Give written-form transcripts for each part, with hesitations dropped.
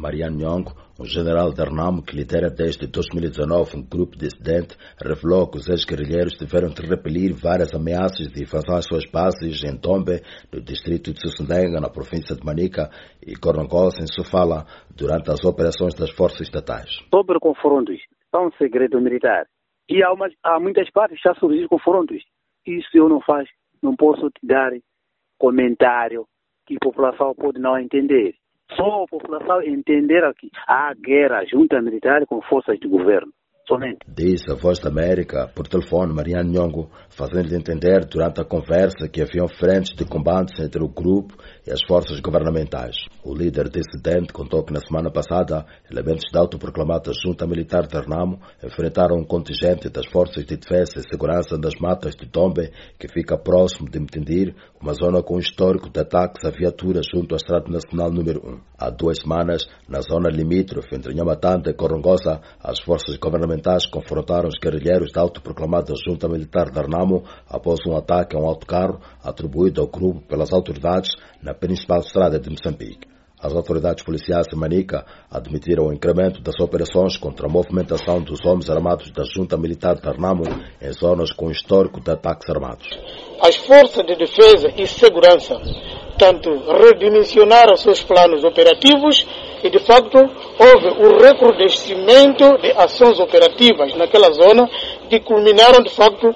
Mariano Nhongo, um general de Renamo que lidera desde 2019 um grupo dissidente, revelou que os ex-guerrilheiros tiveram de repelir várias ameaças de invasão às suas bases em Tombe, no distrito de Sussundenga, na província de Manica, e Gorongosa, em Sofala, durante as operações das forças estatais. Sobre confrontos, é um segredo militar. E há muitas partes que já surgiram confrontos. Isso eu não posso te dar comentário que a população pode não entender. Só a população entender que há guerra junta militar com forças de governo. Somente. Diz a Voz da América, por telefone, Mariano Nhongo, fazendo entender durante a conversa que haviam frentes de combates entre o grupo e as forças governamentais. O líder dissidente contou que na semana passada, elementos da autoproclamada Junta Militar de Renamo enfrentaram um contingente das Forças de Defesa e Segurança das Matas de Tombe, que fica próximo de Mtindir, uma zona com histórico de ataques a viaturas junto à Estrada Nacional número 1. Há 2 semanas, na zona limítrofe entre Nhamatanda e Gorongosa, as forças governamentais confrontaram os guerrilheiros da autoproclamada Junta Militar de Renamo após um ataque a um autocarro atribuído ao grupo pelas autoridades na principal estrada de Moçambique. As autoridades policiais de Manica admitiram o incremento das operações contra a movimentação dos homens armados da Junta Militar de Renamo em zonas com histórico de ataques armados. As forças de defesa e segurança tanto redimensionaram seus planos operativos e, de facto, houve o recrudescimento de ações operativas naquela zona que culminaram, de facto,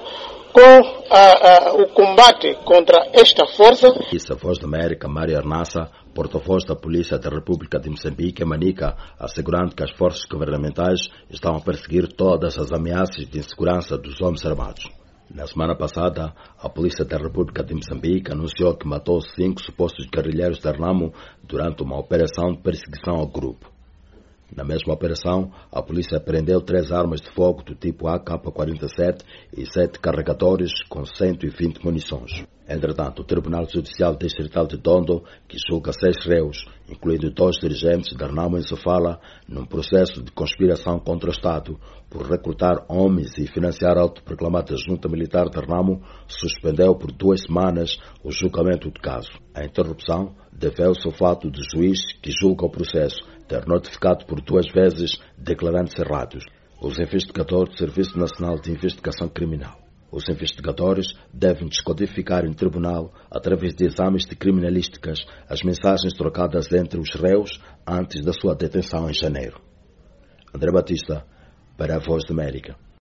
com o combate contra esta força. Disse a Voz da América, Mário Arnassa, porta-voz da Polícia da República de Moçambique, em Manica, assegurando que as forças governamentais estão a perseguir todas as ameaças de insegurança dos homens armados. Na semana passada, a Polícia da República de Moçambique anunciou que matou 5 supostos guerrilheiros de Renamo durante uma operação de perseguição ao grupo. Na mesma operação, a polícia apreendeu 3 armas de fogo do tipo AK-47 e 7 carregadores com 120 munições. Entretanto, o Tribunal Judicial Distrital de Dondo, que julga 6 réus, incluindo 2 dirigentes de Renamo e Sofala, num processo de conspiração contra o Estado por recrutar homens e financiar a autoproclamada Junta Militar de Renamo, suspendeu por 2 semanas o julgamento do caso. A interrupção deveu-se ao fato do juiz que julga o processo ter notificado por 2 vezes declarantes errados os investigadores do Serviço Nacional de Investigação Criminal. Os investigadores devem descodificar em tribunal, através de exames de criminalísticas, as mensagens trocadas entre os réus antes da sua detenção em janeiro. André Batista, para a Voz da América.